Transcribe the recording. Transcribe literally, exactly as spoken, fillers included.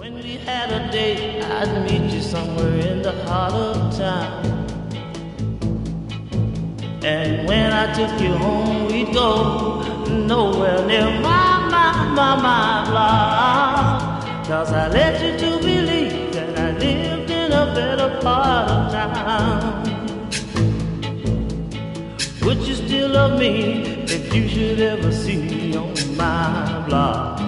When we had a date, I'd meet you somewhere in the heart of town. And when I took you home, we'd go nowhere near my, my, my, my block. Cause I led you to believe that I lived in a better part of town. Would you still love me if you should ever see me on my block?